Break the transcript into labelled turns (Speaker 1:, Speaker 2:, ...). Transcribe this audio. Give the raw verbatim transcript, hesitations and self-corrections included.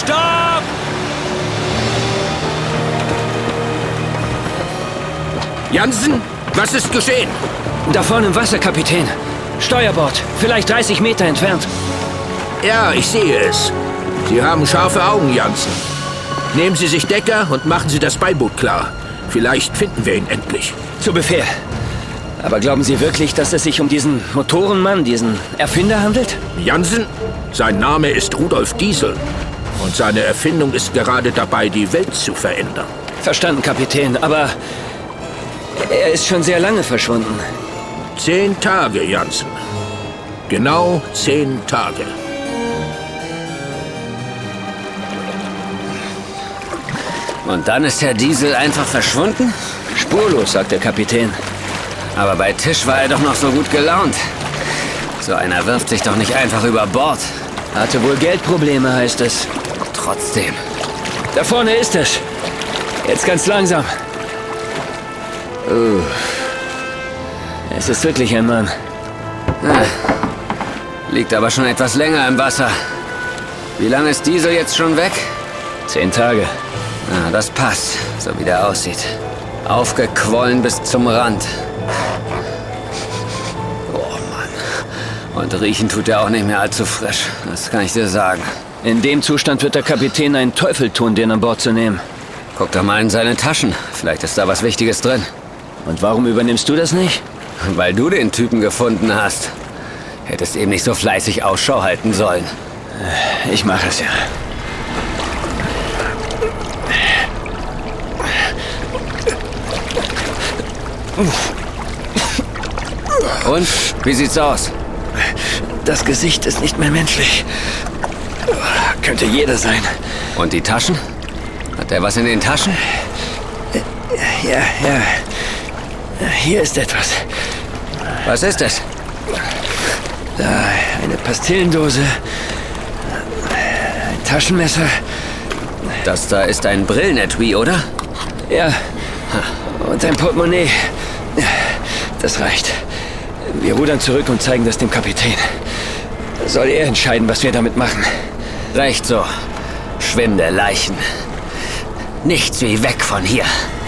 Speaker 1: Stopp!
Speaker 2: Jansen, was ist geschehen?
Speaker 3: Da vorne im Wasser, Kapitän. Steuerbord, vielleicht dreißig Meter entfernt.
Speaker 2: Ja, ich sehe es. Sie haben scharfe Augen, Jansen. Nehmen Sie sich Decker und machen Sie das Beiboot klar. Vielleicht finden wir ihn endlich.
Speaker 3: Zu Befehl. Aber glauben Sie wirklich, dass es sich um diesen Motorenmann, diesen Erfinder handelt?
Speaker 2: Jansen, sein Name ist Rudolf Diesel. Und seine Erfindung ist gerade dabei, die Welt zu verändern.
Speaker 3: Verstanden, Kapitän, aber er ist schon sehr lange verschwunden.
Speaker 2: Zehn Tage, Jansen. Genau zehn Tage.
Speaker 1: Und dann ist Herr Diesel einfach verschwunden?
Speaker 3: Spurlos, sagt der Kapitän.
Speaker 1: Aber bei Tisch war er doch noch so gut gelaunt. So einer wirft sich doch nicht einfach über Bord.
Speaker 3: Hatte wohl Geldprobleme, heißt es.
Speaker 1: Trotzdem.
Speaker 3: Da vorne ist es. Jetzt ganz langsam. Uh. Es ist wirklich ein Mann.
Speaker 1: Ah. Liegt aber schon etwas länger im Wasser. Wie lange ist Diesel jetzt schon weg?
Speaker 3: Zehn Tage.
Speaker 1: Ah, das passt, so wie der aussieht. Aufgequollen bis zum Rand. Oh Mann. Und riechen tut er auch nicht mehr allzu frisch. Das kann ich dir sagen.
Speaker 3: In dem Zustand wird der Kapitän einen Teufel tun, den an Bord zu nehmen.
Speaker 1: Guck doch mal in seine Taschen. Vielleicht ist da was Wichtiges drin.
Speaker 3: Und warum übernimmst du das nicht?
Speaker 1: Weil du den Typen gefunden hast. Hättest eben nicht so fleißig Ausschau halten sollen.
Speaker 3: Ich mache es ja.
Speaker 1: Und? Wie sieht's aus?
Speaker 3: Das Gesicht ist nicht mehr menschlich. Könnte jeder sein.
Speaker 1: Und die Taschen? Hat er was in den Taschen?
Speaker 3: Ja, ja. Hier ist etwas.
Speaker 1: Was ist es?
Speaker 3: Da, eine Pastillendose. Ein Taschenmesser.
Speaker 1: Das da ist ein Brillenetui, oder?
Speaker 3: Ja. Und ein Portemonnaie. Das reicht. Wir rudern zurück und zeigen das dem Kapitän. Soll er entscheiden, was wir damit machen.
Speaker 1: Recht so. Schwinde Leichen. Nichts wie weg von hier.